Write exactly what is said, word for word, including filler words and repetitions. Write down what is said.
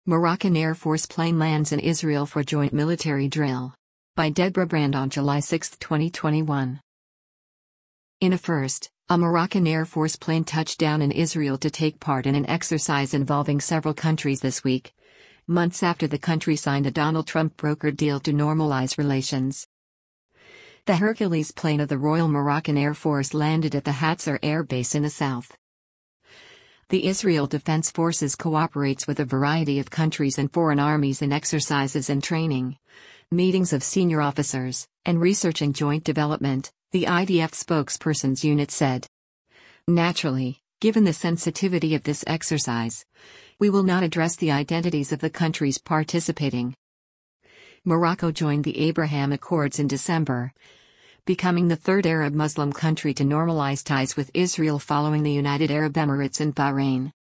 Moroccan Air Force plane lands in Israel for joint military drill. By Deborah Brand on July sixth, twenty twenty-one. In a first, a Moroccan Air Force plane touched down in Israel to take part in an exercise involving several countries this week, months after the country signed a Donald Trump brokered deal to normalize relations. The Hercules plane of the Royal Moroccan Air Force landed at the Hatzor Air Base in the south. The Israel Defense Forces cooperates with a variety of countries and foreign armies in exercises and training, meetings of senior officers, and research and joint development, the I D F spokesperson's unit said. Naturally, given the sensitivity of this exercise, we will not address the identities of the countries participating. Morocco joined the Abraham Accords in December, becoming the third Arab Muslim country to normalize ties with Israel following the United Arab Emirates and Bahrain.